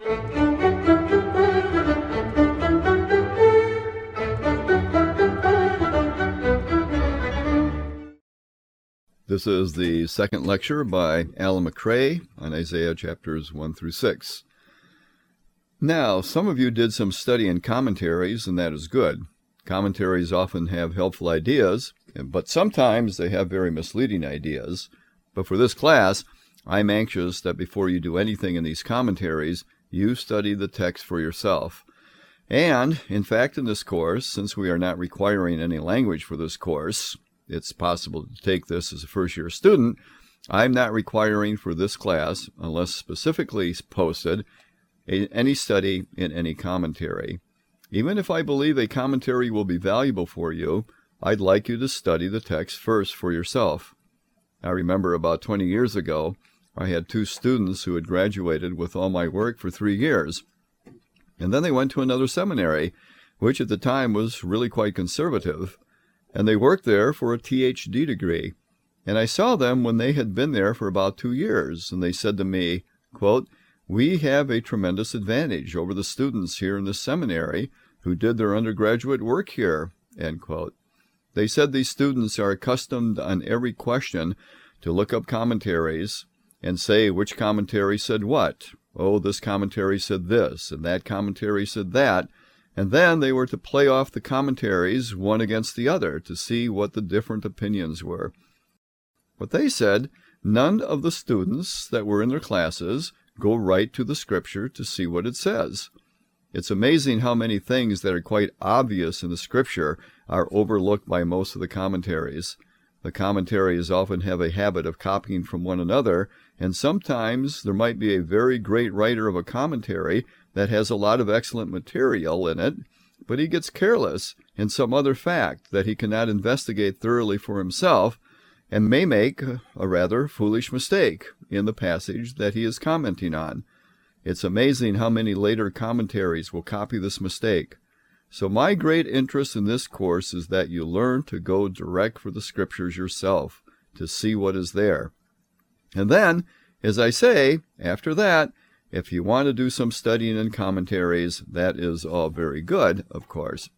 This is the second lecture by Alan McRae on Isaiah chapters 1 through 6. Now, some of you did some study in commentaries, and that is good. Commentaries often have helpful ideas, but sometimes they have very misleading ideas. But for this class, I'm anxious that before you do anything in these commentaries, you study the text for yourself. And, in fact, in this course, since we are not requiring any language for this course, it's possible to take this as a first-year student, I'm not requiring for this class, unless specifically posted, any study in any commentary. Even if I believe a commentary will be valuable for you, I'd like you to study the text first for yourself. I remember about 20 years ago, I had 2 students who had graduated with all my work for 3 years. And then they went to another seminary, which at the time was really quite conservative. And they worked there for a Ph.D. degree. And I saw them when they had been there for about 2 years, and they said to me, quote, "We have a tremendous advantage over the students here in this seminary who did their undergraduate work here," end quote. They said these students are accustomed on every question to look up commentaries and say which commentary said what. Oh, this commentary said this, and that commentary said that. And then they were to play off the commentaries one against the other to see what the different opinions were. But they said none of the students that were in their classes go right to the Scripture to see what it says. It's amazing how many things that are quite obvious in the Scripture are overlooked by most of the commentaries. The commentaries often have a habit of copying from one another, and sometimes there might be a very great writer of a commentary that has a lot of excellent material in it, but he gets careless in some other fact that he cannot investigate thoroughly for himself, and may make a rather foolish mistake in the passage that he is commenting on. It's amazing how many later commentaries will copy this mistake. So my great interest in this course is that you learn to go direct for the Scriptures yourself, to see what is there. And then, as I say, after that, if you want to do some studying in commentaries, that is all very good, of course.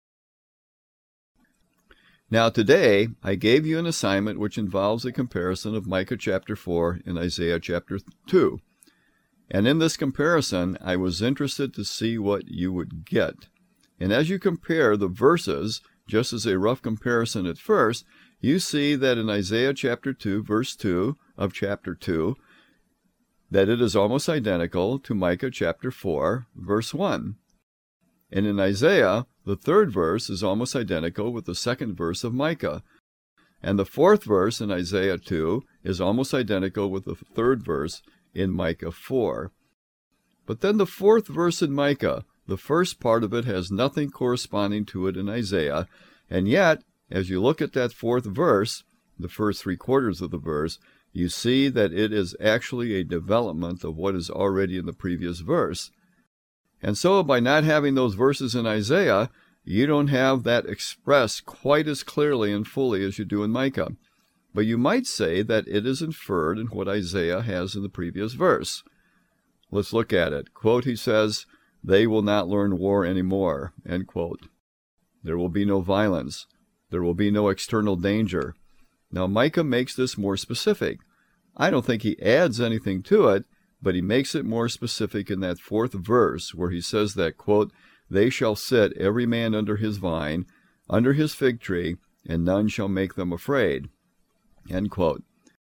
Now today, I gave you an assignment which involves a comparison of Micah chapter 4 and Isaiah chapter 2. And in this comparison, I was interested to see what you would get. And as you compare the verses, just as a rough comparison at first, you see that in Isaiah chapter 2, verse 2 of chapter 2, that it is almost identical to Micah chapter 4, verse 1. And in Isaiah, the 3rd verse is almost identical with the 2nd verse of Micah. And the 4th verse in Isaiah 2 is almost identical with the 3rd verse in Micah 4. But then the 4th verse in Micah, the first part of it has nothing corresponding to it in Isaiah, and yet, as you look at that 4th verse, the first 3/4 of the verse, you see that it is actually a development of what is already in the previous verse. And so by not having those verses in Isaiah, you don't have that expressed quite as clearly and fully as you do in Micah. But you might say that it is inferred in what Isaiah has in the previous verse. Let's look at it. Quote, he says, "They will not learn war anymore," end quote. There will be no violence. There will be no external danger. Now Micah makes this more specific. I don't think he adds anything to it, but he makes it more specific in that 4th verse where he says that, quote, "They shall sit every man under his vine, under his fig tree, and none shall make them afraid," end quote.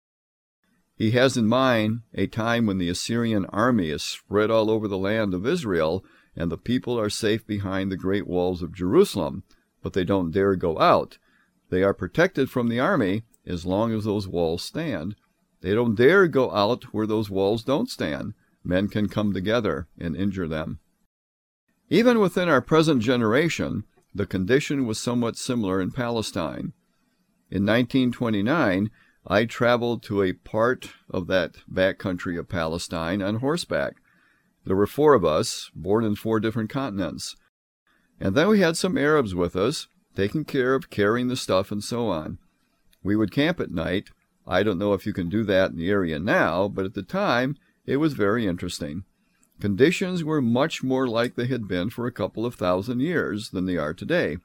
He has in mind a time when the Assyrian army is spread all over the land of Israel, and the people are safe behind the great walls of Jerusalem, but they don't dare go out. They are protected from the army as long as those walls stand. They don't dare go out where those walls don't stand. Men can come together and injure them. Even within our present generation, the condition was somewhat similar in Palestine. In 1929, I traveled to a part of that backcountry of Palestine on horseback. There were 4 of us, born in 4 different continents. And then we had some Arabs with us, taking care of carrying the stuff and so on. We would camp at night. I don't know if you can do that in the area now, but at the time, it was very interesting. conditions were much more like they had been for a couple of thousand years than they are today.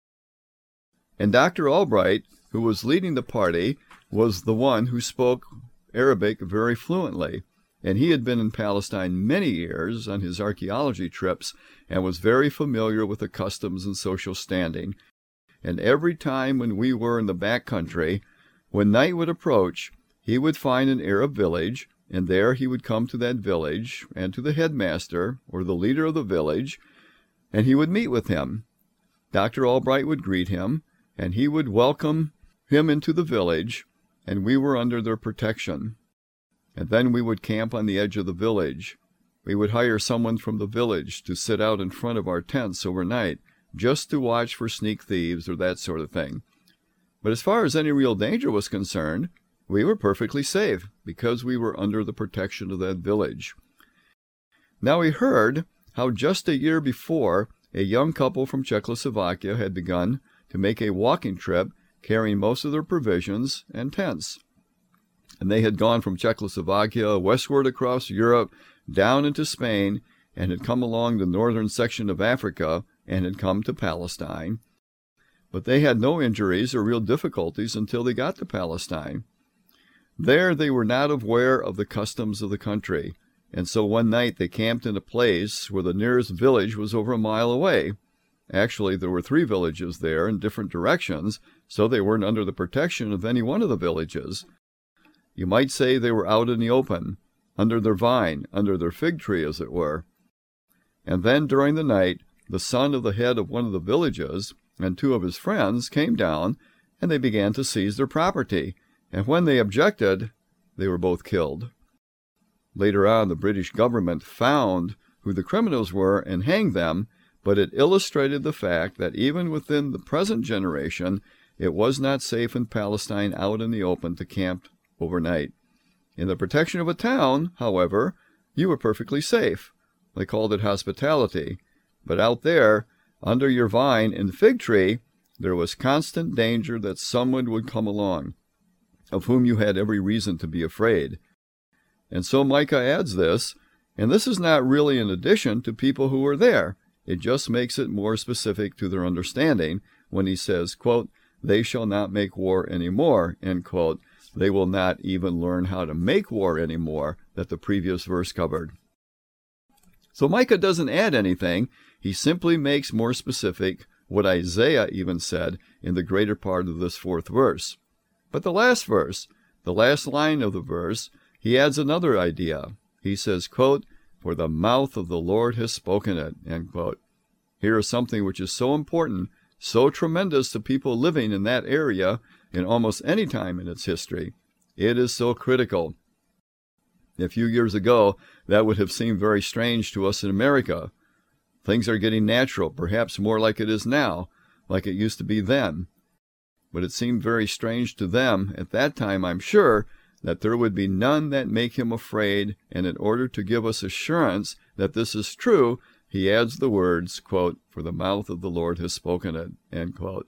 And Dr. Albright, who was leading the party, was the one who spoke Arabic very fluently, and he had been in Palestine many years on his archaeology trips and was very familiar with the customs and social standing. And every time when we were in the back country, when night would approach, he would find an Arab village, and there he would come to that village and to the headmaster or the leader of the village, and he would meet with him. Dr. Albright would greet him, and he would welcome him into the village, and we were under their protection. And then we would camp on the edge of the village. We would hire someone from the village to sit out in front of our tents overnight, just to watch for sneak thieves or that sort of thing. But as far as any real danger was concerned, we were perfectly safe because we were under the protection of that village. Now we heard how just a year before, a young couple from Czechoslovakia had begun to make a walking trip carrying most of their provisions and tents. And they had gone from Czechoslovakia westward across Europe, down into Spain, and had come along the northern section of Africa and had come to Palestine. But they had no injuries or real difficulties until they got to Palestine. There they were not aware of the customs of the country, and so one night they camped in a place where the nearest village was over a mile away. Actually, there were 3 villages there in different directions, so they weren't under the protection of any one of the villages. You might say they were out in the open, under their vine, under their fig tree, as it were. And then during the night, the son of the head of one of the villages and 2 of his friends came down, and they began to seize their property, and when they objected, they were both killed. Later on, the British government found who the criminals were and hanged them, but it illustrated the fact that even within the present generation, it was not safe in Palestine out in the open to camp overnight. In the protection of a town, however, you were perfectly safe. They called it hospitality. But out there, under your vine and fig tree, there was constant danger that someone would come along, of whom you had every reason to be afraid. And so Micah adds this, and this is not really an addition to people who were there. It just makes it more specific to their understanding when he says, quote, "They shall not make war anymore," end quote. They will not even learn how to make war anymore, that the previous verse covered. So Micah doesn't add anything. He simply makes more specific what Isaiah even said in the greater part of this 4th verse. But the last verse, the last line of the verse, he adds another idea. He says, quote, "For the mouth of the Lord has spoken it," end quote. Here is something which is so important, so tremendous to people living in that area in almost any time in its history. It is so critical. A few years ago, that would have seemed very strange to us in America. Things are getting natural, perhaps more like it is now, like it used to be then. But it seemed very strange to them at that time, I'm sure, that there would be none that make him afraid, and in order to give us assurance that this is true, he adds the words, quote, "For the mouth of the Lord has spoken it," end quote.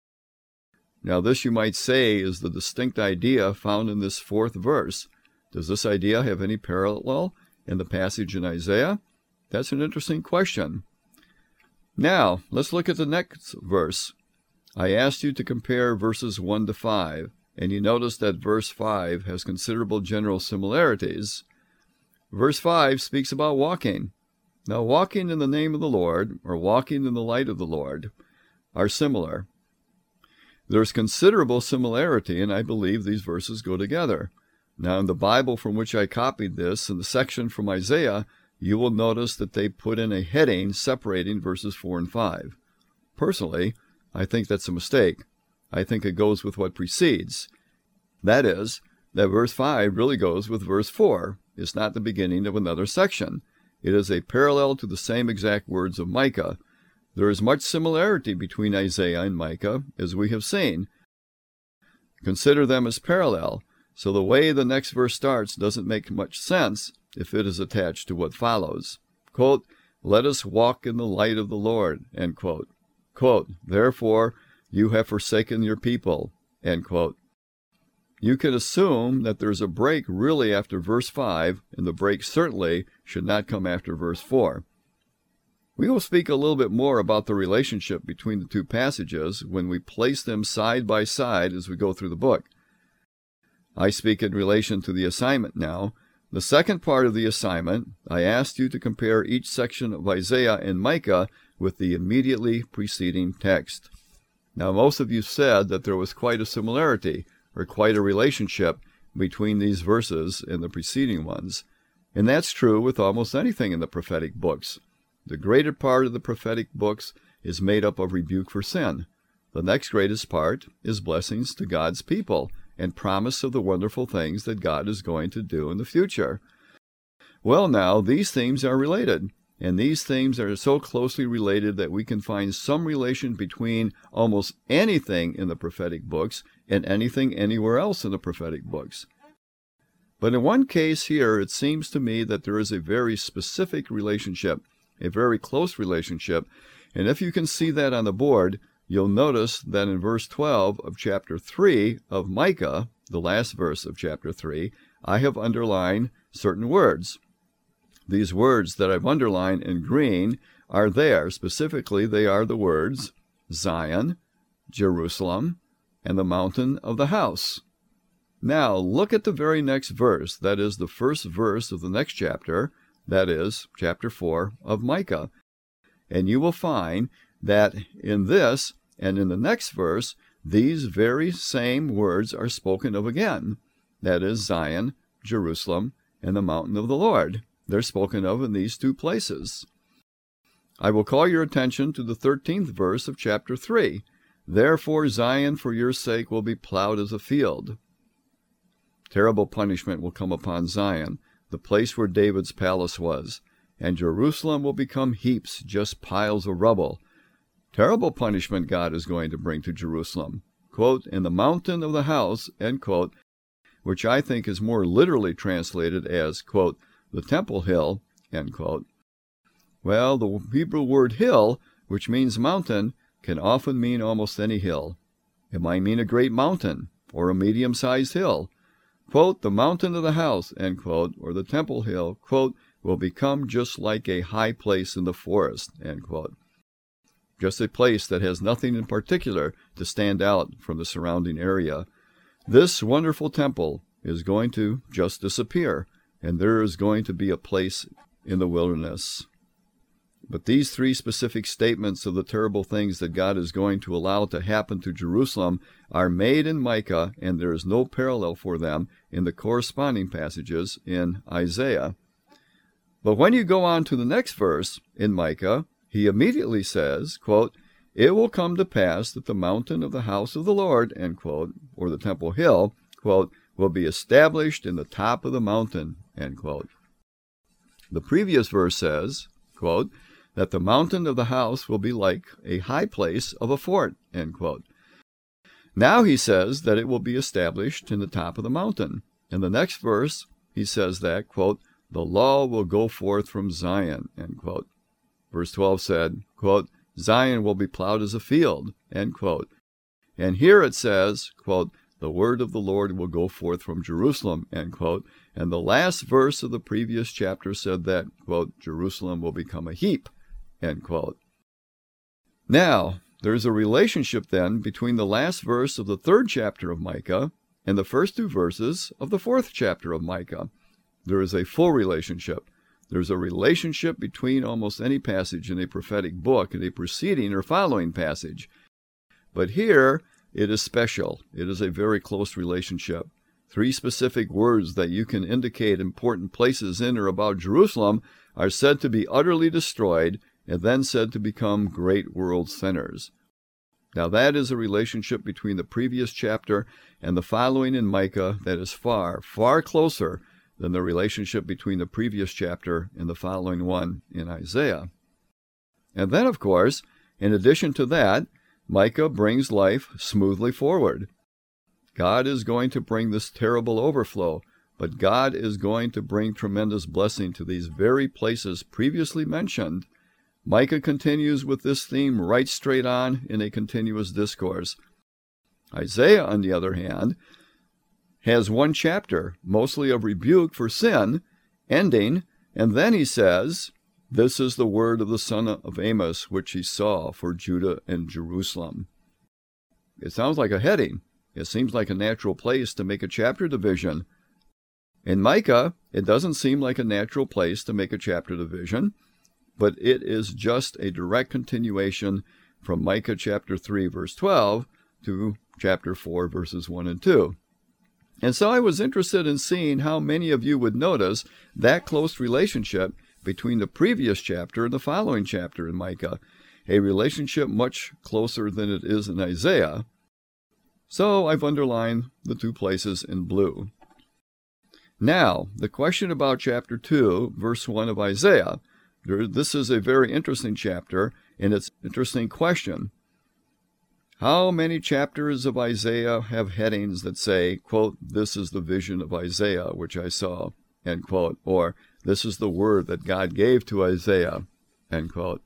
Now this, you might say, is the distinct idea found in this 4th verse. Does this idea have any parallel in the passage in Isaiah? That's an interesting question. Now, let's look at the next verse. I asked you to compare verses 1 to 5, and you notice that verse 5 has considerable general similarities. Verse 5 speaks about walking. Now, walking in the name of the Lord, or walking in the light of the Lord, are similar. There's considerable similarity, and I believe these verses go together. Now, in the Bible from which I copied this, in the section from Isaiah, you will notice that they put in a heading separating verses 4 and 5. Personally, I think that's a mistake. I think it goes with what precedes. That is, that verse 5 really goes with verse 4. It's not the beginning of another section. It is a parallel to the same exact words of Micah. There is much similarity between Isaiah and Micah, as we have seen. Consider them as parallel, so the way the next verse starts doesn't make much sense if it is attached to what follows. Quote, "Let us walk in the light of the Lord," end quote. Quote, "Therefore you have forsaken your people," end quote. you can assume that there's a break really after verse 5, and the break certainly should not come after verse 4. We will speak a little bit more about the relationship between the two passages when we place them side by side as we go through the book. I speak in relation to the assignment now. The second part of the assignment, I asked you to compare each section of Isaiah and Micah with the immediately preceding text. Now, most of you said that there was quite a similarity, or quite a relationship, between these verses and the preceding ones. And that's true with almost anything in the prophetic books. The greater part of the prophetic books is made up of rebuke for sin. The next greatest part is blessings to God's people and promise of the wonderful things that God is going to do in the future. Well, now, these themes are related, and these themes are so closely related that we can find some relation between almost anything in the prophetic books and anything anywhere else in the prophetic books. But in one case here, it seems to me that there is a very specific relationship, a very close relationship, and if you can see that on the board, you'll notice that in verse 12 of chapter 3 of Micah, the last verse of chapter 3, I have underlined certain words. These words that I've underlined in green are there. Specifically, they are the words Zion, Jerusalem, and the mountain of the house. Now, look at the very next verse. That is the first verse of the next chapter. That is chapter 4 of Micah. And you will find that in this and in the next verse, these very same words are spoken of again. That is Zion, Jerusalem, and the mountain of the Lord. They're spoken of in these two places. I will call your attention to the 13th verse of chapter 3. Therefore Zion for your sake will be plowed as a field. Terrible punishment will come upon Zion, the place where David's palace was, and Jerusalem will become heaps, just piles of rubble. Terrible punishment God is going to bring to Jerusalem. Quote, in the mountain of the house, end quote, which I think is more literally translated as, quote, the temple hill, end quote. Well, the Hebrew word hill, which means mountain, can often mean almost any hill. It might mean a great mountain, or a medium-sized hill. Quote, the mountain of the house, end quote, or the temple hill, quote, will become just like a high place in the forest, end quote. Just a place that has nothing in particular to stand out from the surrounding area. This wonderful temple is going to just disappear, and there is going to be a place in the wilderness. But these three specific statements of the terrible things that God is going to allow to happen to Jerusalem are made in Micah, and there is no parallel for them in the corresponding passages in Isaiah. But when you go on to the next verse in Micah, he immediately says, quote, it will come to pass that the mountain of the house of the Lord, end quote, or the temple hill, quote, will be established in the top of the mountain, end quote. The previous verse says, quote, that the mountain of the house will be like a high place of a fort, end quote. Now he says that it will be established in the top of the mountain. In the next verse, he says that, quote, the law will go forth from Zion, end quote. Verse 12 said, quote, Zion will be plowed as a field, end quote. And here it says, quote, the word of the Lord will go forth from Jerusalem, end quote. And the last verse of the previous chapter said that, quote, Jerusalem will become a heap, end quote. Now, there's a relationship then between the last verse of the 3rd chapter of Micah and the first 2 verses of the 4th chapter of Micah. There is a full relationship. There's a relationship between almost any passage in a prophetic book and a preceding or following passage. But here, it is special. It is a very close relationship. 3 specific words that you can indicate important places in or about Jerusalem are said to be utterly destroyed and then said to become great world centers. Now that is a relationship between the previous chapter and the following in Micah that is far, far closer than the relationship between the previous chapter and the following one in Isaiah. And then, of course, in addition to that, Micah brings life smoothly forward. God is going to bring this terrible overflow, but God is going to bring tremendous blessing to these very places previously mentioned. Micah continues with this theme right straight on in a continuous discourse. Isaiah, on the other hand, has one chapter, mostly of rebuke for sin, ending, and then he says, "This is the word of the son of Amos, which he saw for Judah and Jerusalem." It sounds like a heading. It seems like a natural place to make a chapter division. In Micah, it doesn't seem like a natural place to make a chapter division, but it is just a direct continuation from Micah chapter 3, verse 12 to chapter 4, verses 1 and 2. And so I was interested in seeing how many of you would notice that close relationship between the previous chapter and the following chapter in Micah, a relationship much closer than it is in Isaiah. So I've underlined the two places in blue. Now, the question about chapter 2, verse 1 of Isaiah. This is a very interesting chapter, and it's an interesting question. How many chapters of Isaiah have headings that say, quote, "This is the vision of Isaiah, which I saw," end quote, or "This is the word that God gave to Isaiah," end quote?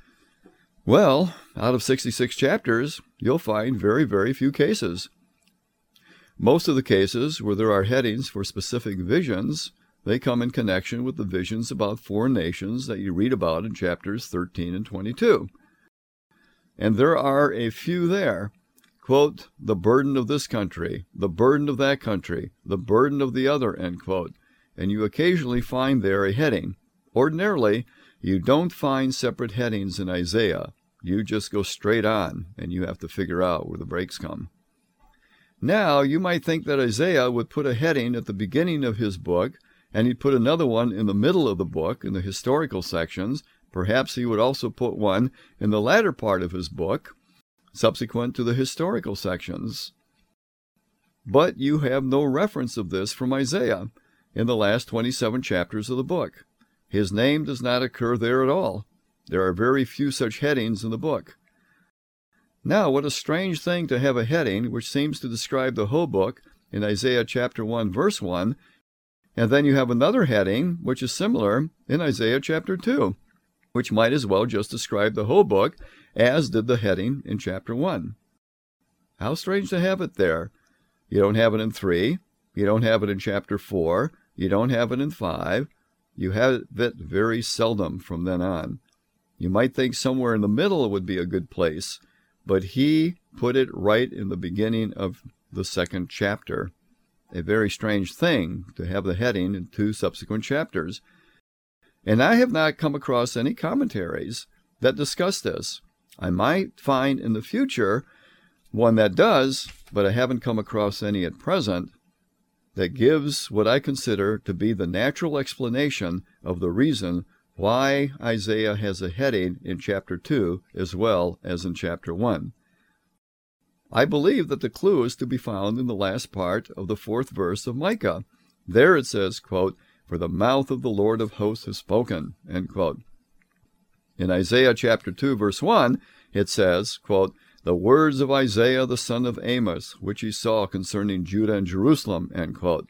Well, out of 66 chapters, you'll find very, very few cases. Most of the cases where there are headings for specific visions, they come in connection with the visions about foreign nations that you read about in chapters 13 and 22. And there are a few there. Quote, "The burden of this country, the burden of that country, the burden of the other," end quote. And you occasionally find there a heading. Ordinarily, you don't find separate headings in Isaiah. You just go straight on, and you have to figure out where the breaks come. Now, you might think that Isaiah would put a heading at the beginning of his book, and he'd put another one in the middle of the book in the historical sections. Perhaps he would also put one in the latter part of his book, subsequent to the historical sections. But you have no reference of this from Isaiah in the last 27 chapters of the book. His name does not occur there at all. There are very few such headings in the book. Now, what a strange thing to have a heading which seems to describe the whole book in Isaiah chapter 1, verse 1, and then you have another heading which is similar in Isaiah chapter 2, which might as well just describe the whole book as did the heading in chapter 1. How strange to have it there. You don't have it in 3, you don't have it in chapter 4, you don't have it in 5, you have it very seldom from then on. You might think somewhere in the middle would be a good place, but he put it right in the beginning of the second chapter. A very strange thing to have the heading in 2 subsequent chapters. And I have not come across any commentaries that discuss this. I might find in the future one that does, but I haven't come across any at present that gives what I consider to be the natural explanation of the reason why Isaiah has a heading in chapter 2 as well as in chapter 1. I believe that the clue is to be found in the last part of the 4th verse of Micah. There it says, quote, "For the mouth of the Lord of hosts has spoken," end quote. In Isaiah chapter 2, verse 1, it says, quote, "The words of Isaiah the son of Amos, which he saw concerning Judah and Jerusalem," end quote.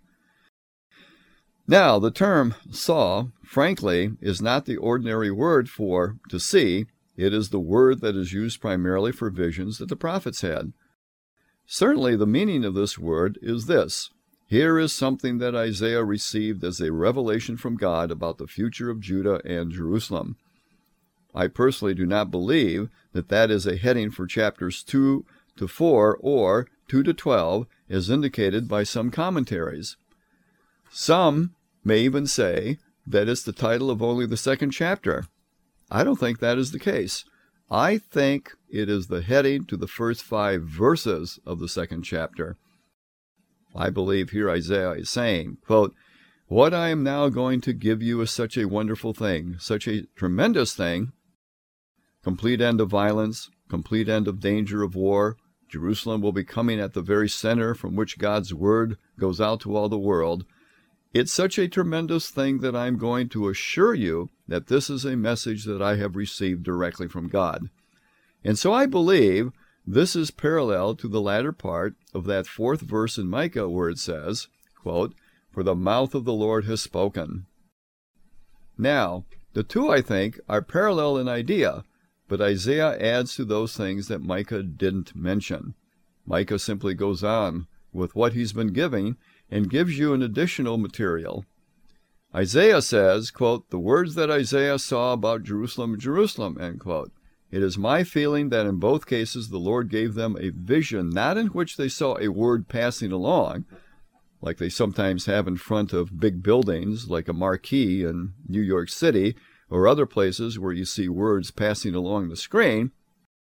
Now, the term saw, frankly, is not the ordinary word for to see. It is the word that is used primarily for visions that the prophets had. Certainly, the meaning of this word is this. Here is something that Isaiah received as a revelation from God about the future of Judah and Jerusalem. I personally do not believe that that is a heading for chapters 2 to 4 or 2 to 12, as indicated by some commentaries. Some may even say that it's the title of only the second chapter. I don't think that is the case. I think it is the heading to the first 5 verses of the second chapter. I believe here Isaiah is saying, quote, "What I am now going to give you is such a wonderful thing, such a tremendous thing. Complete end of violence, complete end of danger of war. Jerusalem will be coming at the very center from which God's word goes out to all the world. It's such a tremendous thing that I'm going to assure you that this is a message that I have received directly from God." And so I believe this is parallel to the latter part of that 4th verse in Micah where it says, quote, "For the mouth of the Lord has spoken." Now, the two, I think, are parallel in idea, but Isaiah adds to those things that Micah didn't mention. Micah simply goes on with what he's been giving, and gives you an additional material. Isaiah says, quote, "The words that Isaiah saw about Jerusalem, Jerusalem," end quote. It is my feeling that in both cases the Lord gave them a vision, not in which they saw a word passing along, like they sometimes have in front of big buildings, like a marquee in New York City, or other places where you see words passing along the screen.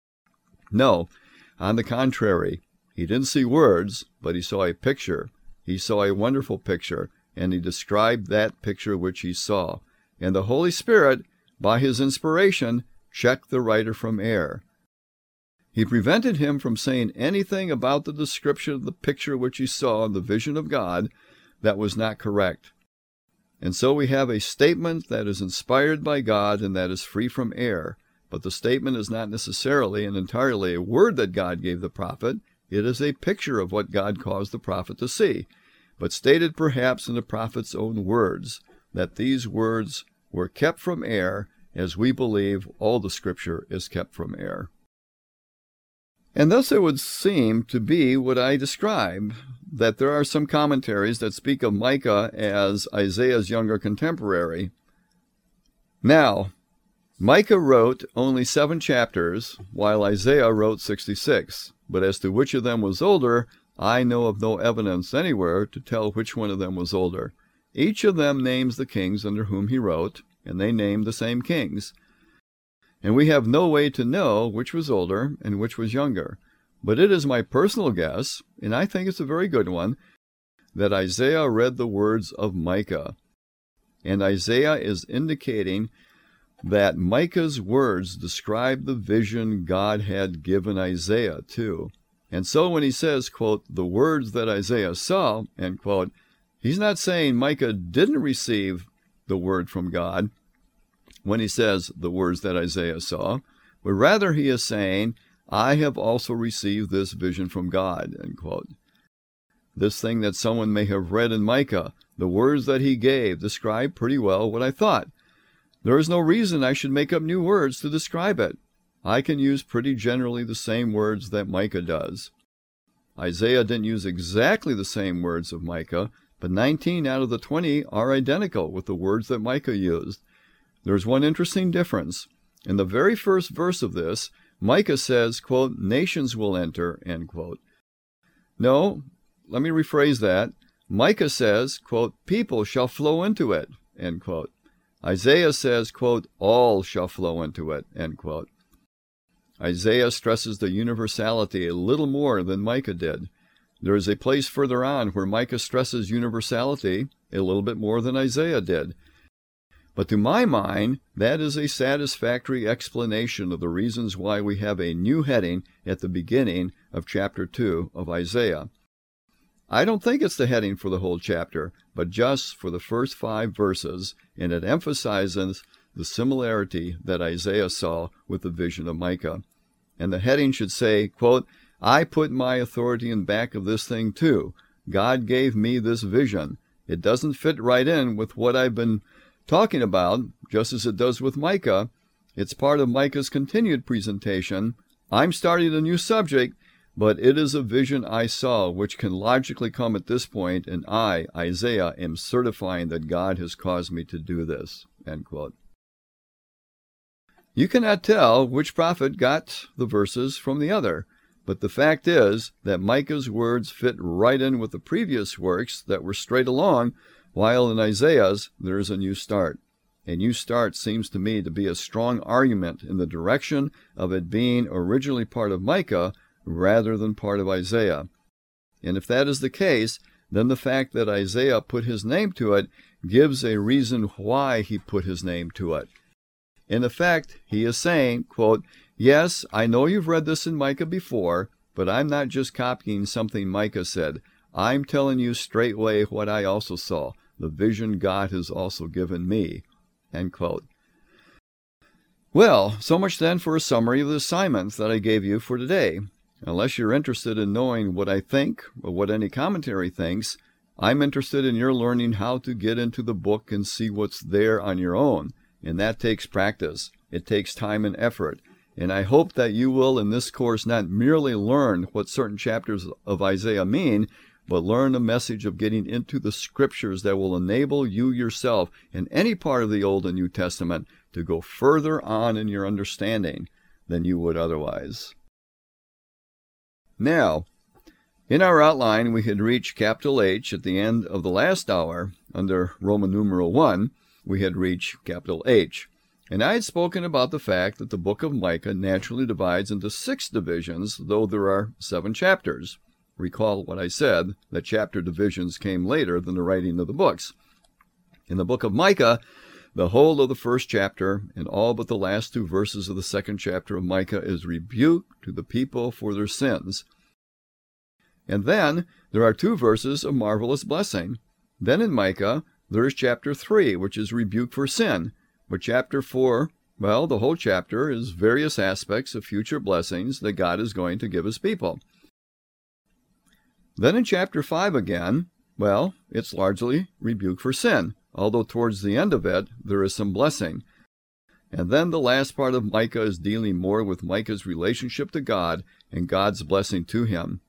No, on the contrary, he didn't see words, but he saw a picture. He saw a wonderful picture, and he described that picture which he saw. And the Holy Spirit, by his inspiration, checked the writer from error. He prevented him from saying anything about the description of the picture which he saw in the vision of God that was not correct. And so we have a statement that is inspired by God and that is free from error. But the statement is not necessarily and entirely a word that God gave the prophet. It is a picture of what God caused the prophet to see, but stated perhaps in the prophet's own words, that these words were kept from error, as we believe all the Scripture is kept from error. And thus it would seem to be what I described, that there are some commentaries that speak of Micah as Isaiah's younger contemporary. Now, Micah wrote only 7 chapters, while Isaiah wrote 66. But as to which of them was older, I know of no evidence anywhere to tell which one of them was older. Each of them names the kings under whom he wrote, and they name the same kings. And we have no way to know which was older and which was younger. But it is my personal guess, and I think it's a very good one, that Isaiah read the words of Micah. And Isaiah is indicating that Micah's words describe the vision God had given Isaiah too. And so when he says, quote, "the words that Isaiah saw," end quote, he's not saying Micah didn't receive the word from God when he says the words that Isaiah saw, but rather he is saying, "I have also received this vision from God," end quote. This thing that someone may have read in Micah, the words that he gave, describe pretty well what I thought. There is no reason I should make up new words to describe it. I can use pretty generally the same words that Micah does. Isaiah didn't use exactly the same words of Micah, but 19 out of the 20 are identical with the words that Micah used. There's one interesting difference. In the very first verse of this, Micah says, quote, "nations will enter," end quote. No, let me rephrase that. Micah says, quote, "people shall flow into it," end quote. Isaiah says, quote, "all shall flow into it," end quote. Isaiah stresses the universality a little more than Micah did. There is a place further on where Micah stresses universality a little bit more than Isaiah did. But to my mind, that is a satisfactory explanation of the reasons why we have a new heading at the beginning of chapter 2 of Isaiah. I don't think it's the heading for the whole chapter, but just for the first 5 verses, and it emphasizes the similarity that Isaiah saw with the vision of Micah. And the heading should say, quote, "I put my authority in back of this thing too. God gave me this vision. It doesn't fit right in with what I've been talking about, just as it does with Micah. It's part of Micah's continued presentation. I'm starting a new subject, but it is a vision I saw which can logically come at this point, and I, Isaiah, am certifying that God has caused me to do this," end quote. You cannot tell which prophet got the verses from the other, but the fact is that Micah's words fit right in with the previous works that were straight along, while in Isaiah's there is a new start. A new start seems to me to be a strong argument in the direction of it being originally part of Micah rather than part of Isaiah. And if that is the case, then the fact that Isaiah put his name to it gives a reason why he put his name to it. In effect, he is saying, quote, "Yes, I know you've read this in Micah before, but I'm not just copying something Micah said. I'm telling you straightway what I also saw, the vision God has also given me," end quote. Well, so much then for a summary of the assignments that I gave you for today. Unless you're interested in knowing what I think or what any commentary thinks, I'm interested in your learning how to get into the book and see what's there on your own. And that takes practice. It takes time and effort. And I hope that you will in this course not merely learn what certain chapters of Isaiah mean, but learn a message of getting into the Scriptures that will enable you yourself in any part of the Old and New Testament to go further on in your understanding than you would otherwise. Now, in our outline, we had reached capital H at the end of the last hour. Under Roman numeral 1, we had reached capital H. And I had spoken about the fact that the book of Micah naturally divides into 6 divisions, though there are 7 chapters. Recall what I said, that chapter divisions came later than the writing of the books. In the book of Micah, the whole of the first chapter and all but the last 2 verses of the second chapter of Micah is rebuke to the people for their sins. And then there are 2 verses of marvelous blessing. Then in Micah, there is chapter 3, which is rebuke for sin. But chapter 4, well, the whole chapter is various aspects of future blessings that God is going to give his people. Then in chapter 5 again, well, it's largely rebuke for sin, although towards the end of it, there is some blessing. And then the last part of Micah is dealing more with Micah's relationship to God and God's blessing to him.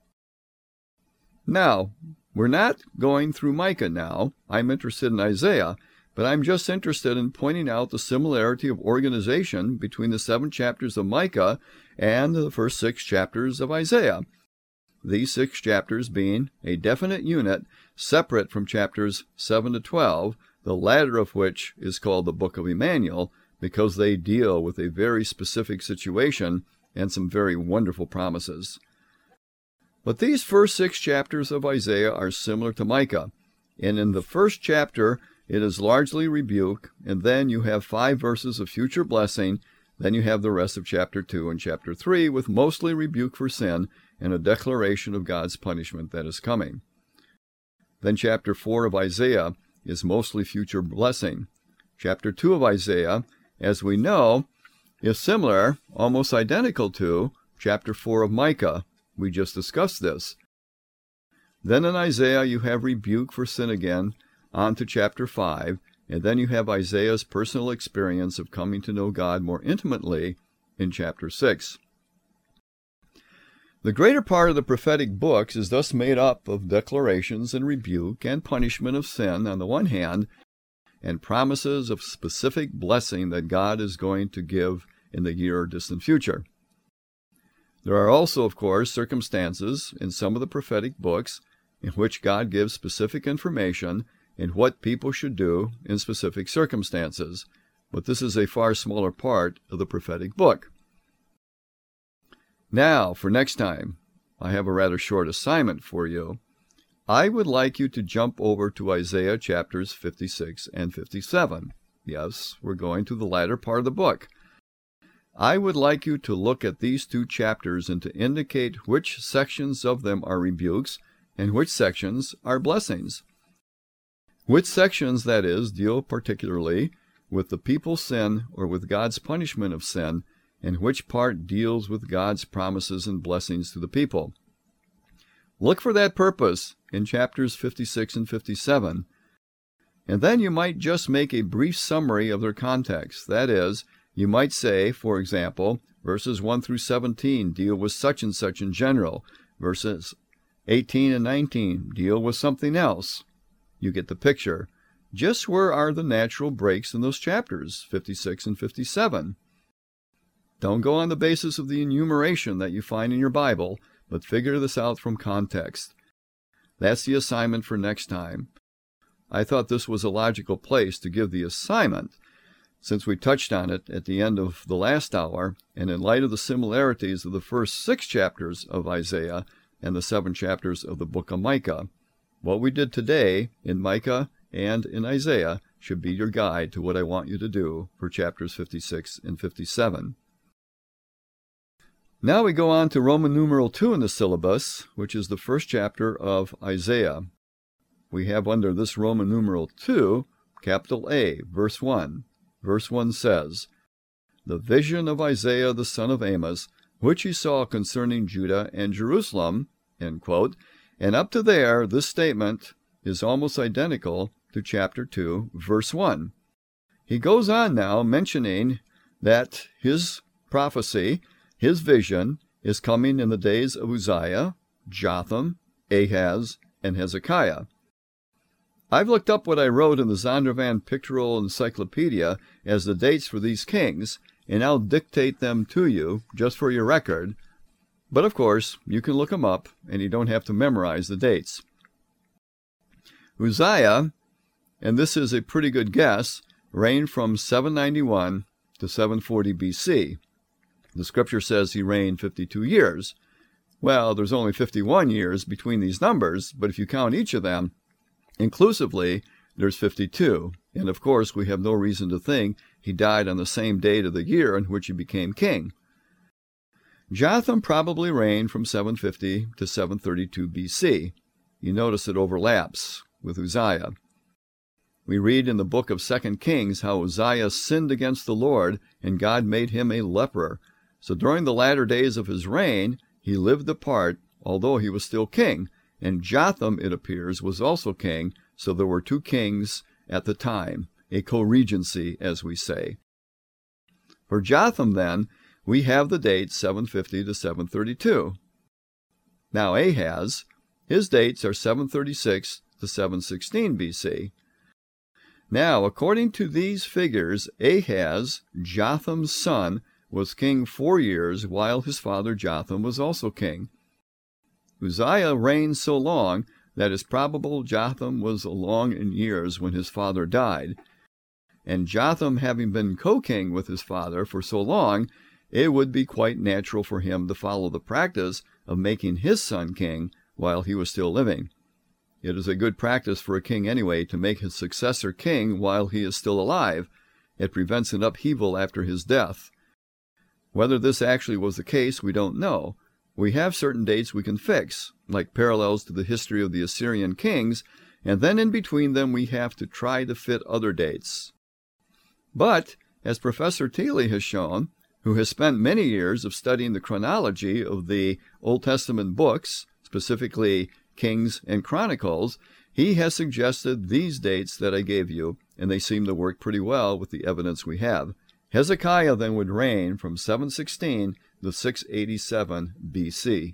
Now, we're not going through Micah now. I'm interested in Isaiah, but I'm just interested in pointing out the similarity of organization between the 7 chapters of Micah and the first 6 chapters of Isaiah. These 6 chapters being a definite unit separate from chapters 7 to 12, the latter of which is called the Book of Emmanuel, because they deal with a very specific situation and some very wonderful promises. But these first 6 chapters of Isaiah are similar to Micah, and in the first chapter it is largely rebuke, and then you have 5 verses of future blessing, then you have the rest of chapter 2 and chapter 3 with mostly rebuke for sin and a declaration of God's punishment that is coming. Then chapter 4 of Isaiah is mostly future blessing. Chapter 2 of Isaiah, as we know, is similar, almost identical to, chapter 4 of Micah. We just discussed this. Then in Isaiah you have rebuke for sin again, on to chapter 5, and then you have Isaiah's personal experience of coming to know God more intimately in chapter 6. The greater part of the prophetic books is thus made up of declarations and rebuke and punishment of sin on the one hand, and promises of specific blessing that God is going to give in the near or distant future. There are also, of course, circumstances in some of the prophetic books in which God gives specific information in what people should do in specific circumstances, but this is a far smaller part of the prophetic book. Now, for next time, I have a rather short assignment for you. I would like you to jump over to Isaiah chapters 56 and 57. Yes, we're going to the latter part of the book. I would like you to look at these 2 chapters and to indicate which sections of them are rebukes and which sections are blessings. Which sections, that is, deal particularly with the people's sin or with God's punishment of sin, and which part deals with God's promises and blessings to the people. Look for that purpose in chapters 56 and 57, and then you might just make a brief summary of their context. That is, you might say, for example, verses 1 through 17 deal with such and such in general. Verses 18 and 19 deal with something else. You get the picture. Just where are the natural breaks in those chapters, 56 and 57? Don't go on the basis of the enumeration that you find in your Bible, but figure this out from context. That's the assignment for next time. I thought this was a logical place to give the assignment, since we touched on it at the end of the last hour, and in light of the similarities of the first 6 chapters of Isaiah and the 7 chapters of the book of Micah. What we did today in Micah and in Isaiah should be your guide to what I want you to do for chapters 56 and 57. Now we go on to Roman numeral 2 in the syllabus, which is the first chapter of Isaiah. We have under this Roman numeral 2, capital A, verse 1. Verse 1 says, "The vision of Isaiah the son of Amos, which he saw concerning Judah and Jerusalem," end quote. And up to there, this statement is almost identical to chapter 2, verse 1. He goes on now mentioning that his prophecy, his vision, is coming in the days of Uzziah, Jotham, Ahaz, and Hezekiah. I've looked up what I wrote in the Zondervan Pictorial Encyclopedia as the dates for these kings, and I'll dictate them to you just for your record. But of course, you can look them up, and you don't have to memorize the dates. Uzziah, and this is a pretty good guess, reigned from 791 to 740 BC. The scripture says he reigned 52 years. Well, there's only 51 years between these numbers, but if you count each of them inclusively, there's 52. And of course, we have no reason to think he died on the same date of the year in which he became king. Jotham probably reigned from 750 to 732 BC. You notice it overlaps with Uzziah. We read in the book of 2 Kings how Uzziah sinned against the Lord, and God made him a leper. So during the latter days of his reign, he lived apart, although he was still king. And Jotham, it appears, was also king, so there were two kings at the time, a co-regency, as we say. For Jotham, then, we have the date 750 to 732. Now Ahaz, his dates are 736 to 716 BC. Now, according to these figures, Ahaz, Jotham's son, was king 4 years, while his father Jotham was also king. Uzziah reigned so long that it's probable Jotham was along in years when his father died. And Jotham having been co-king with his father for so long, it would be quite natural for him to follow the practice of making his son king while he was still living. It is a good practice for a king anyway to make his successor king while he is still alive. It prevents an upheaval after his death. Whether this actually was the case, we don't know. We have certain dates we can fix, like parallels to the history of the Assyrian kings, and then in between them we have to try to fit other dates. But, as Professor Thiele has shown, who has spent many years of studying the chronology of the Old Testament books, specifically Kings and Chronicles, he has suggested these dates that I gave you, and they seem to work pretty well with the evidence we have. Hezekiah then would reign from 716 to 687 BC.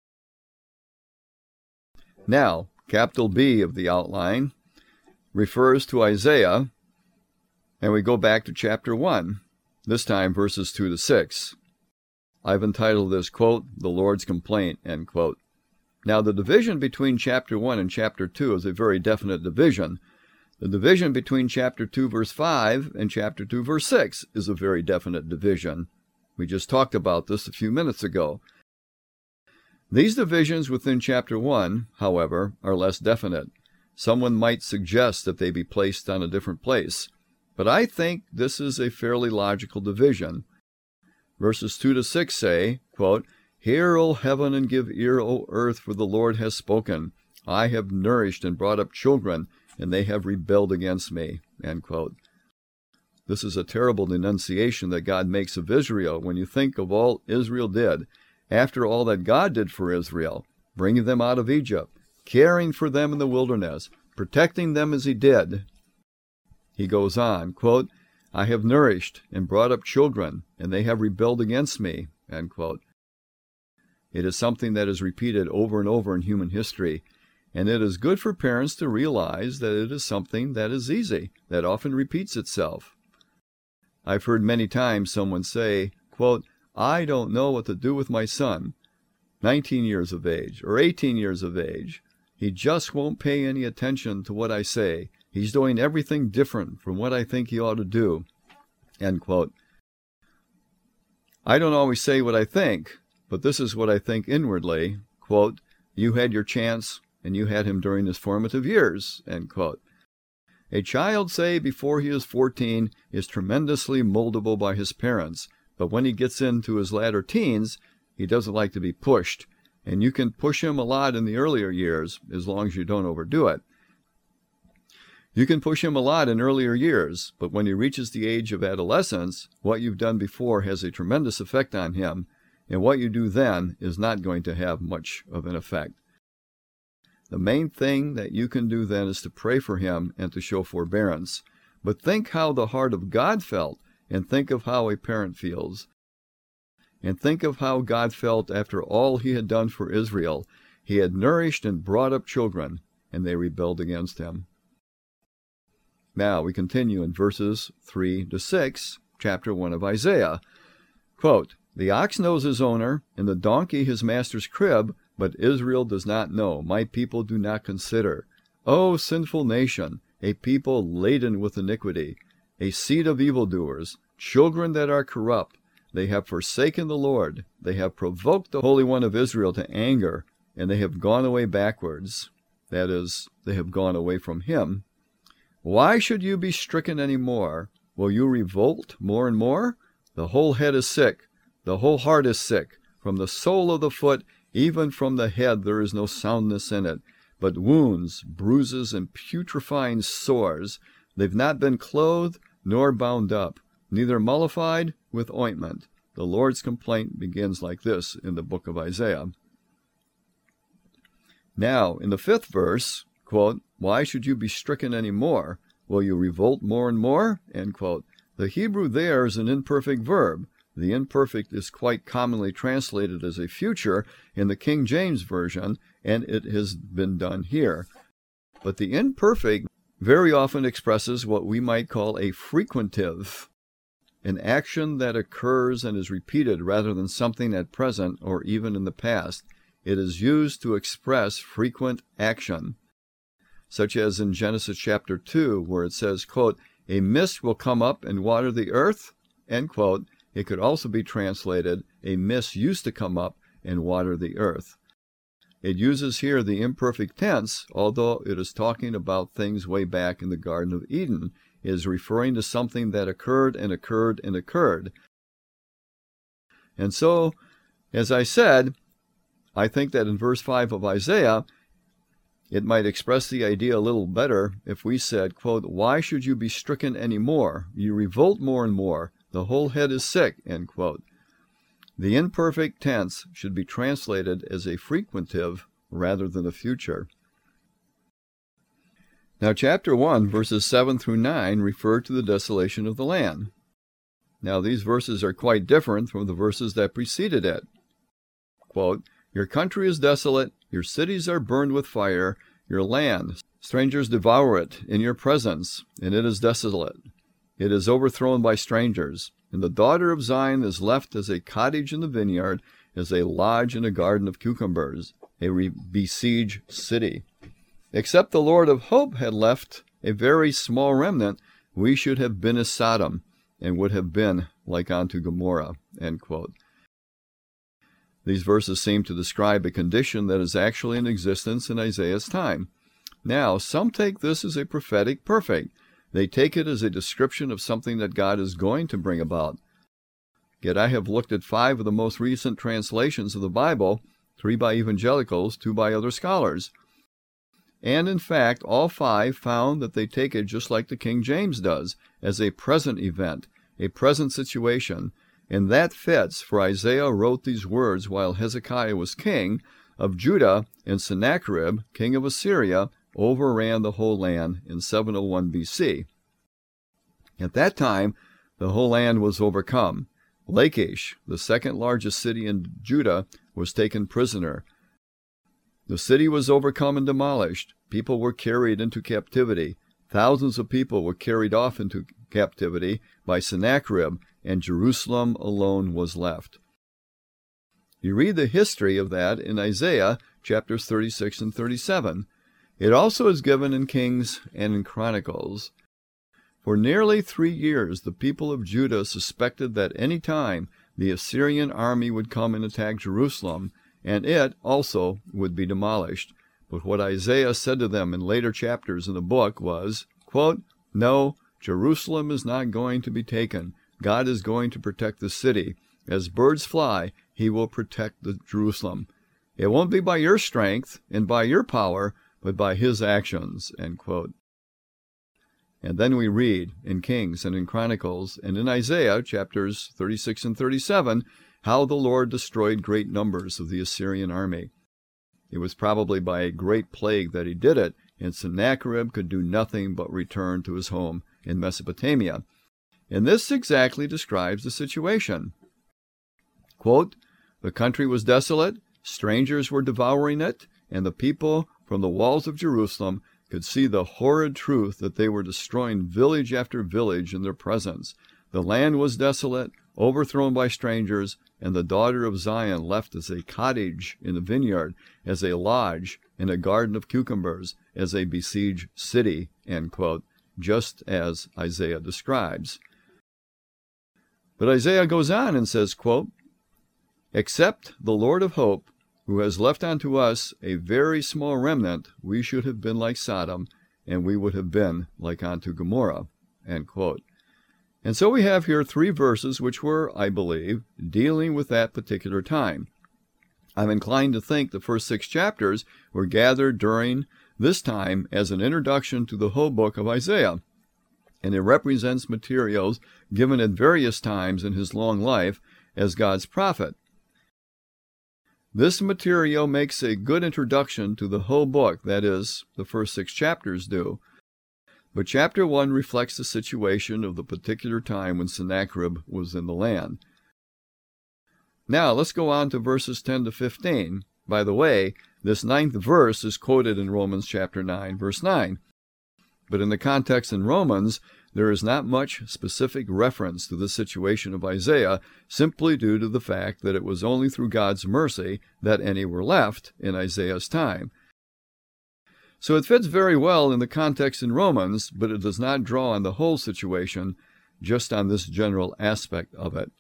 Now, capital B of the outline refers to Isaiah, and we go back to chapter 1, this time verses 2 to 6. I've entitled this, quote, "The Lord's Complaint," end quote. Now, the division between chapter 1 and chapter 2 is a very definite division. The division between chapter 2, verse 5 and chapter 2, verse 6 is a very definite division. We just talked about this a few minutes ago. These divisions within chapter 1, however, are less definite. Someone might suggest that they be placed on a different place, but I think this is a fairly logical division. Verses 2 to 6 say, quote, "Hear, O heaven, and give ear, O earth, for the Lord has spoken. I have nourished and brought up children, and they have rebelled against me." End quote. This is a terrible denunciation that God makes of Israel when you think of all Israel did, after all that God did for Israel, bringing them out of Egypt, caring for them in the wilderness, protecting them as he did. He goes on, quote, "I have nourished and brought up children, and they have rebelled against me." End quote. It is something that is repeated over and over in human history, and it is good for parents to realize that it is something that is easy, that often repeats itself. I've heard many times someone say, quote, "I don't know what to do with my son, 19 years of age or 18 years of age. He just won't pay any attention to what I say. He's doing everything different from what I think he ought to do." End quote. I don't always say what I think, but this is what I think inwardly. Quote, "You had your chance, and you had him during his formative years." End quote. A child, say, before he is 14, is tremendously moldable by his parents, but when he gets into his latter teens, he doesn't like to be pushed, and you can push him a lot in the earlier years, as long as you don't overdo it. You can push him a lot in earlier years, but when he reaches the age of adolescence, what you've done before has a tremendous effect on him, and what you do then is not going to have much of an effect. The main thing that you can do then is to pray for him and to show forbearance. But think how the heart of God felt, and think of how a parent feels. And think of how God felt after all he had done for Israel, He had nourished and brought up children, and they rebelled against him. Now we continue in verses 3 to 6, chapter 1 of Isaiah. Quote, "The ox knows his owner, and the donkey his master's crib, but Israel does not know. My people do not consider. O sinful nation, a people laden with iniquity, a seed of evildoers, children that are corrupt. They have forsaken the Lord. They have provoked the Holy One of Israel to anger, and they have gone away backwards." That is, they have gone away from him. "Why should you be stricken any more? Will you revolt more and more? The whole head is sick. The whole heart is sick. From the sole of the foot, even from the head, there is no soundness in it, but wounds, bruises, and putrefying sores. They've not been clothed nor bound up, neither mollified with ointment." The Lord's complaint begins like this in the book of Isaiah. Now, in the 5th verse, quote, "Why should you be stricken any more? Will you revolt more and more?" End quote. The Hebrew there is an imperfect verb. The imperfect is quite commonly translated as a future in the King James Version, and it has been done here. But the imperfect very often expresses what we might call a frequentive, an action that occurs and is repeated rather than something at present or even in the past. It is used to express frequent action, such as in Genesis chapter 2, where it says, quote, "A mist will come up and water the earth," end quote. It could also be translated, "A mist used to come up and water the earth." It uses here the imperfect tense, although it is talking about things way back in the Garden of Eden. It is referring to something that occurred and occurred and occurred. And so, as I said, I think that in verse 5 of Isaiah, it might express the idea a little better if we said, quote, "Why should you be stricken any more? You revolt more and more. The whole head is sick," end quote. The imperfect tense should be translated as a frequentive rather than a future. Now, chapter 1, verses 7 through 9 refer to the desolation of the land. Now, these verses are quite different from the verses that preceded it. Quote, "Your country is desolate, your cities are burned with fire, your land, strangers devour it in your presence, and it is desolate. It is overthrown by strangers. And the daughter of Zion is left as a cottage in the vineyard, as a lodge in a garden of cucumbers, a besieged city. Except the Lord of hope had left a very small remnant, we should have been as Sodom, and would have been like unto Gomorrah." End quote. These verses seem to describe a condition that is actually in existence in Isaiah's time. Now, some take this as a prophetic perfect. They take it as a description of something that God is going to bring about. Yet I have looked at 5 of the most recent translations of the Bible, 3 by evangelicals, 2 by other scholars. And in fact, all 5 found that they take it just like the King James does, as a present event, a present situation. And that fits, for Isaiah wrote these words while Hezekiah was king of Judah, and Sennacherib, king of Assyria, overran the whole land in 701 BC. At that time, the whole land was overcome. Lachish, the second largest city in Judah, was taken prisoner. The city was overcome and demolished. People were carried into captivity. Thousands of people were carried off into captivity by Sennacherib, and Jerusalem alone was left. You read the history of that in Isaiah chapters 36 and 37. It also is given in Kings and in Chronicles. For nearly 3 years, the people of Judah suspected that any time the Assyrian army would come and attack Jerusalem, and it also would be demolished. But what Isaiah said to them in later chapters in the book was, quote, "No, Jerusalem is not going to be taken. God is going to protect the city. As birds fly, he will protect Jerusalem. It won't be by your strength and by your power, but by his actions." End quote. And then we read in Kings and in Chronicles and in Isaiah chapters 36 and 37 how the Lord destroyed great numbers of the Assyrian army. It was probably by a great plague that he did it, and Sennacherib could do nothing but return to his home in Mesopotamia. And this exactly describes the situation. Quote, "The country was desolate, strangers were devouring it, and the people from the walls of Jerusalem could see the horrid truth that they were destroying village after village in their presence. The land was desolate, overthrown by strangers, and the daughter of Zion left as a cottage in a vineyard, as a lodge in a garden of cucumbers, as a besieged city," end quote, just as Isaiah describes. But Isaiah goes on and says, quote, "Except the Lord of hope, who has left unto us a very small remnant, we should have been like Sodom, and we would have been like unto Gomorrah," end quote. And so we have here 3 verses which were, I believe, dealing with that particular time. I'm inclined to think the first 6 chapters were gathered during this time as an introduction to the whole book of Isaiah, and it represents materials given at various times in his long life as God's prophet. This material makes a good introduction to the whole book, that is, the first 6 chapters do. But chapter 1 reflects the situation of the particular time when Sennacherib was in the land. Now, let's go on to verses 10 to 15. By the way, this 9th verse is quoted in Romans chapter 9, verse 9. But in the context in Romans, there is not much specific reference to the situation of Isaiah, simply due to the fact that it was only through God's mercy that any were left in Isaiah's time. So it fits very well in the context in Romans, but it does not draw on the whole situation, just on this general aspect of it.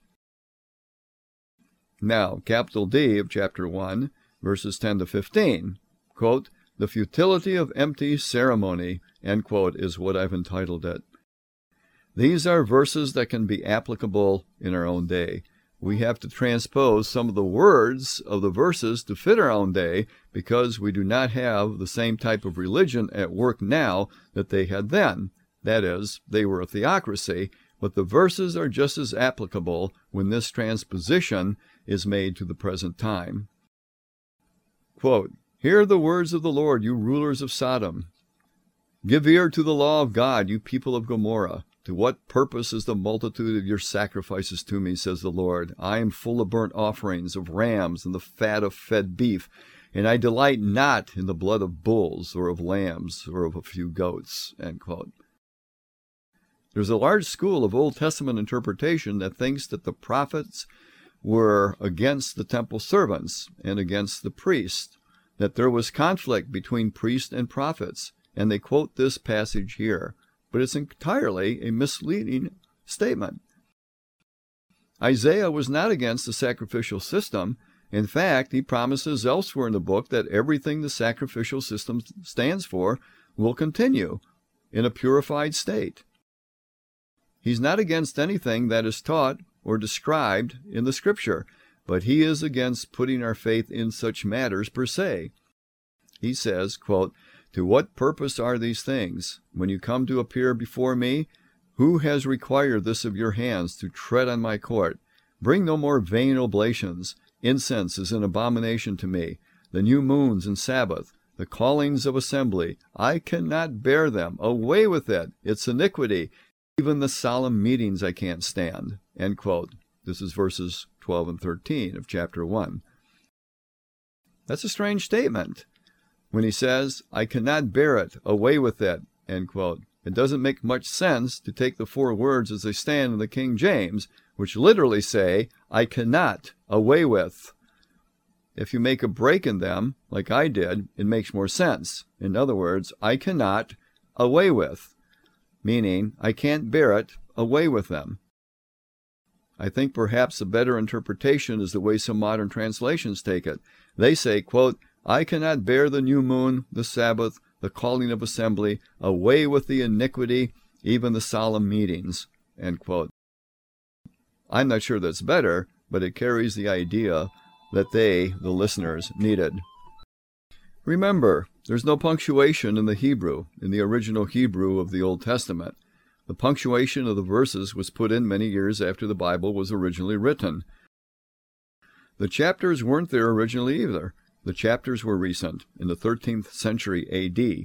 Now, capital D of chapter 1, verses 10 to 15, quote, "The futility of empty ceremony," end quote, is what I've entitled it. These are verses that can be applicable in our own day. We have to transpose some of the words of the verses to fit our own day because we do not have the same type of religion at work now that they had then. That is, they were a theocracy, but the verses are just as applicable when this transposition is made to the present time. Quote, "Hear the words of the Lord, you rulers of Sodom. Give ear to the law of God, you people of Gomorrah. To what purpose is the multitude of your sacrifices to me, says the Lord? I am full of burnt offerings, of rams, and the fat of fed beef, and I delight not in the blood of bulls, or of lambs, or of a few goats," end quote. There's a large school of Old Testament interpretation that thinks that the prophets were against the temple servants and against the priests, that there was conflict between priests and prophets, and they quote this passage here. But it's entirely a misleading statement. Isaiah was not against the sacrificial system. In fact, he promises elsewhere in the book that everything the sacrificial system stands for will continue in a purified state. He's not against anything that is taught or described in the Scripture, but he is against putting our faith in such matters per se. He says, quote, "To what purpose are these things? When you come to appear before me, who has required this of your hands to tread on my court? Bring no more vain oblations. Incense is an abomination to me. The new moons and Sabbath, the callings of assembly, I cannot bear them. Away with it. It's iniquity. Even the solemn meetings I can't stand." End quote. This is verses 12 and 13 of chapter 1. That's a strange statement. When he says, "I cannot bear it, away with it," end quote, it doesn't make much sense to take the 4 words as they stand in the King James, which literally say, "I cannot, away with." If you make a break in them, like I did, it makes more sense. In other words, "I cannot, away with," meaning I can't bear it, away with them. I think perhaps a better interpretation is the way some modern translations take it. They say, quote, "I cannot bear the new moon, the Sabbath, the calling of assembly, away with the iniquity, even the solemn meetings," end quote. I'm not sure that's better, but it carries the idea that they, the listeners, needed. Remember, there's no punctuation in the Hebrew, in the original Hebrew of the Old Testament. The punctuation of the verses was put in many years after the Bible was originally written. The chapters weren't there originally either. The chapters were recent, in the 13th century A.D.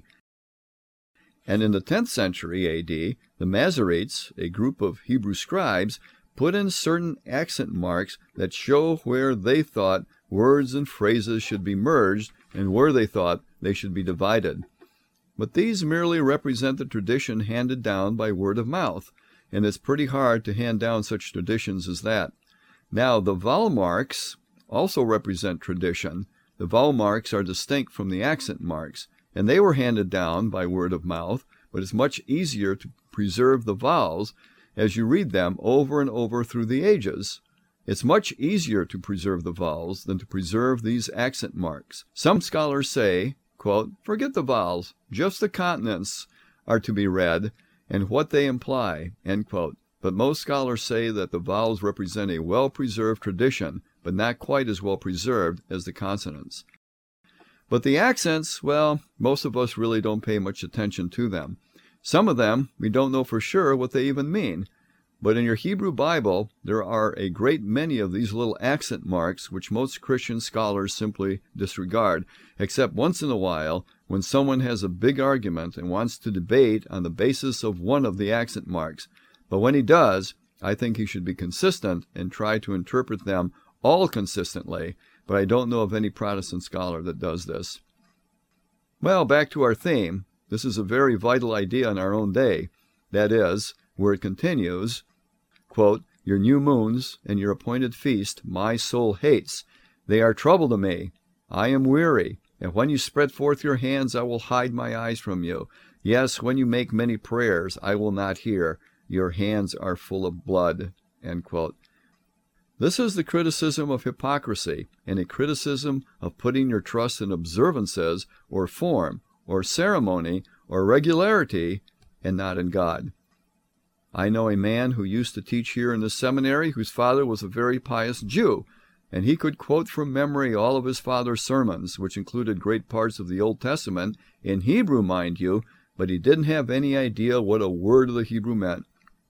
And in the 10th century A.D., the Masoretes, a group of Hebrew scribes, put in certain accent marks that show where they thought words and phrases should be merged and where they thought they should be divided. But these merely represent the tradition handed down by word of mouth, and it's pretty hard to hand down such traditions as that. Now, the vowel marks also represent tradition. The vowel marks are distinct from the accent marks, and they were handed down by word of mouth, but it's much easier to preserve the vowels as you read them over and over through the ages. It's much easier to preserve the vowels than to preserve these accent marks. Some scholars say, quote, "Forget the vowels, just the consonants are to be read and what they imply," end quote. But most scholars say that the vowels represent a well-preserved tradition, but not quite as well preserved as the consonants. But the accents, well, most of us really don't pay much attention to them. Some of them, we don't know for sure what they even mean. But in your Hebrew Bible, there are a great many of these little accent marks which most Christian scholars simply disregard, except once in a while when someone has a big argument and wants to debate on the basis of one of the accent marks. But when he does, I think he should be consistent and try to interpret them all consistently, but I don't know of any Protestant scholar that does this. Well, back to our theme. This is a very vital idea in our own day. That is, where it continues, quote, "Your new moons and your appointed feast my soul hates. They are trouble to me. I am weary. And when you spread forth your hands, I will hide my eyes from you. Yes, when you make many prayers, I will not hear. Your hands are full of blood." End quote. This is the criticism of hypocrisy and a criticism of putting your trust in observances or form or ceremony or regularity and not in God. I know a man who used to teach here in the seminary whose father was a very pious Jew, and he could quote from memory all of his father's sermons, which included great parts of the Old Testament, in Hebrew, mind you, but he didn't have any idea what a word of the Hebrew meant.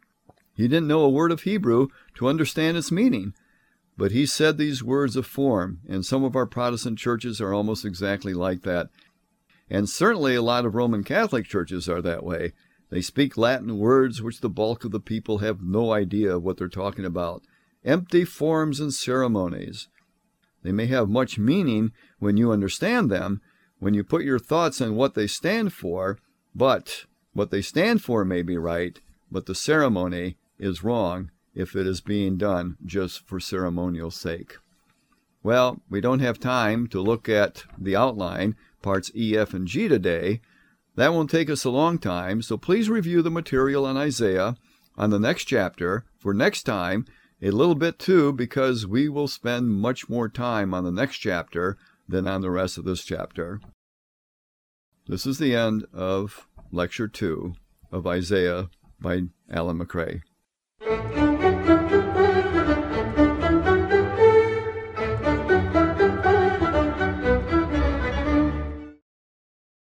He didn't know a word of Hebrew to understand its meaning, but he said these words of form, and some of our Protestant churches are almost exactly like that. And certainly a lot of Roman Catholic churches are that way. They speak Latin words which the bulk of the people have no idea what they're talking about. Empty forms and ceremonies. They may have much meaning when you understand them, when you put your thoughts on what they stand for, but what they stand for may be right, but the ceremony is wrong if it is being done just for ceremonial sake. Well, we don't have time to look at the outline, parts E, F, and G today. That won't take us a long time, so please review the material on Isaiah on the next chapter for next time, a little bit too, because we will spend much more time on the next chapter than on the rest of this chapter. This is the end of Lecture 2 of Isaiah by Alan McRae.